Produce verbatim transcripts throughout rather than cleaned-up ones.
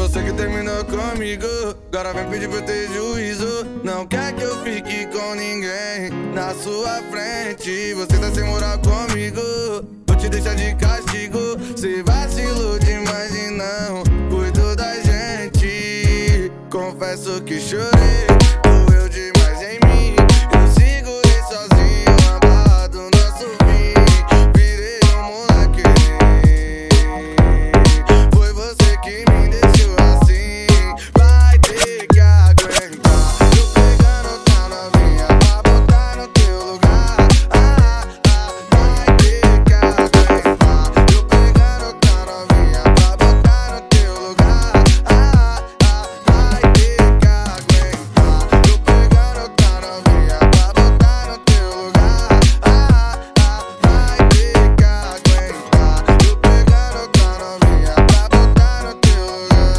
Você que terminou comigo, agora vem pedir pra eu ter juízo. Não quer que eu fique com ninguém na sua frente. Você tá sem moral comigo, vou te deixar de castigo. Cê vacilou demais e não cuidou da gente. Confesso que chorei, doeu demais em mim. Eu segurei sozinho a barra do nosso fim. Virei um moleque, foi você que me deixou assim. Vai ter que aguentar. Tô pegando outra novinha pra botar no teu lugar. Ah, ah, vai ter que aguentar. Tô pegando outra novinha pra botar no teu lugar. Ah, ah, vai ter que aguentar. Tô pegando outra novinha pra botar no teu lugar. Ah, ah, vai ter que aguentar. Tô pegando outra novinha pra botar no teu lugar.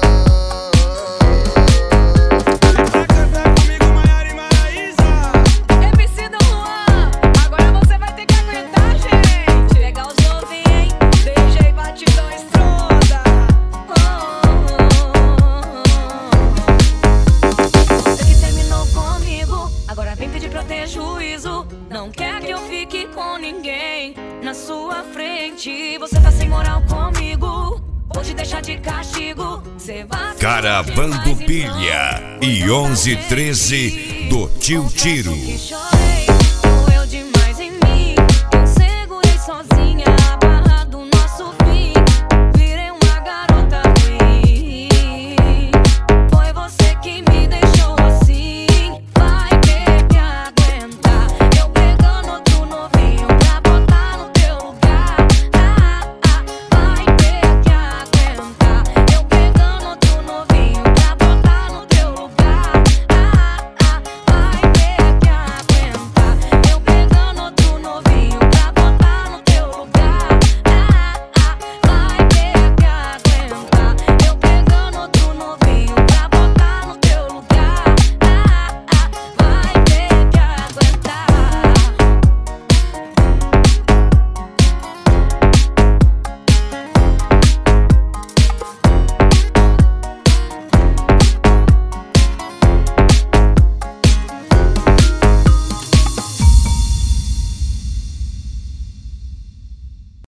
E pra cantar comigo, Maiara e Maraísa. M C Dom Juan, agora você vai ter que aguentar, gente. Legal os novinhos, hein? D J Batidão Estronda. Oh, Você que terminou comigo, agora vem pedir pra eu ter juízo. Não quer que eu fique com ninguém na sua frente. Você tá sem moral comigo, vou te deixar de castigo. Cê vacilou Caravando demais e não Pilha e cuidou da onze gente. treze do Tio Confesso Tiro. que chorei,